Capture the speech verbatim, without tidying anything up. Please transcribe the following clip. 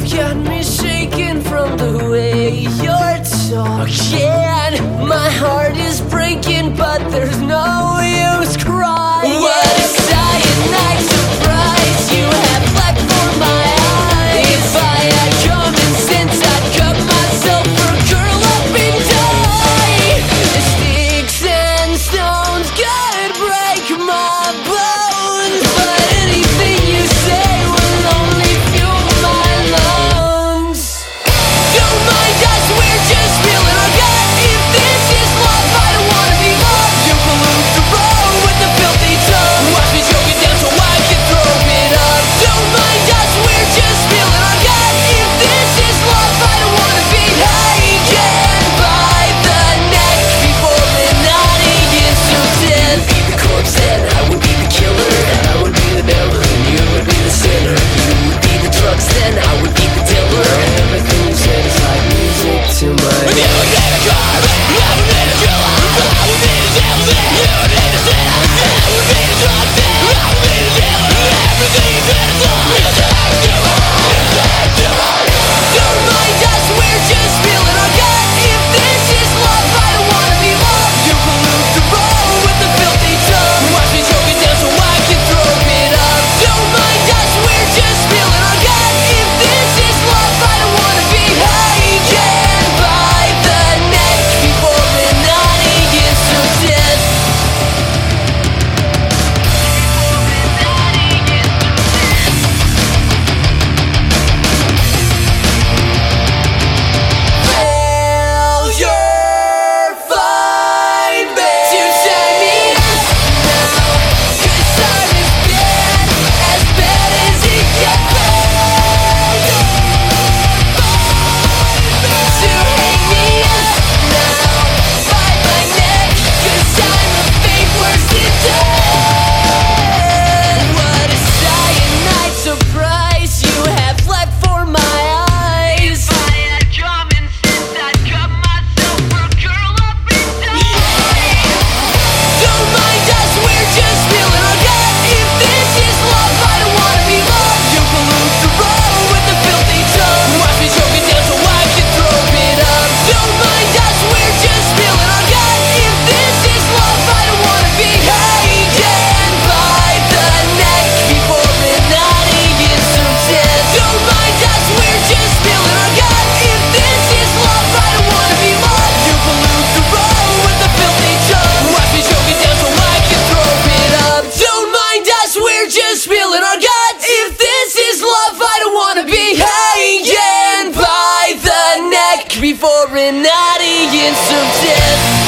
got me shaking from the way you're talking. My heart is breaking, but there's no use crying. What a cyanide surprise you have left for my eyes. If I had common sense, I'd cut myself or curl up and die. Sticks and stones could break my bones, but anything you say will only fuel my lungs. Don't mind us, we're just feeling our gut. If this is love, I don't wanna be loved. You pollute the road with a filthy tongue. Watch me choke it down so I can throw it up. Don't mind us, we're just feeling our gut. If this is love, I don't wanna be taken by the neck before midnight gets so dead. Be the corpse and I would be the killer. I would be the devil and you would be the sinner. You would be the drugs then I would be the dealer. Everything you said is like music to my ears. You would be the corpse, I would be the killer. I would be the devil then you would be the sinner. I would be the drugs then I would be the dealer. Everything you said is like music to my ears. Don't mind us, we're just feeling our gut. If this is love, I don't wanna be loved. You pollute the road with a filthy tongue. Watch me choke it down so I can throw it up. Don't mind us, we're just feeling our gut. If this is love, I don't wanna be taken by the neck before midnight gets so dead. Failure, find me to tie me up now, 'cause I'm as bad, as bad as it gets. To hang me up now, by my neck, 'cause I'm a fate worse than death. What a cyanide surprise you have left for my eyes. If I had common sense, I'd cut myself or curl up and die. Don't mind us, we're just feeling our gut. If this is love, I don't wanna be loved. You pollute the road with a filthy tongue. Watch me choke it down so I can throw it up. Don't mind us, we're just feeling our gut. If this is love, I don't wanna be taken by the neck before midnight gets so dead. Don't mind us, we're just feeling our gut. If this is love, I don't wanna be loved. You pollute the road with a filthy tongue. Watch me choke it down so I can throw it up. Don't mind us, we're just feeling our guts. If this is love, I don't wanna be taken by the neck before midnight gets so dead.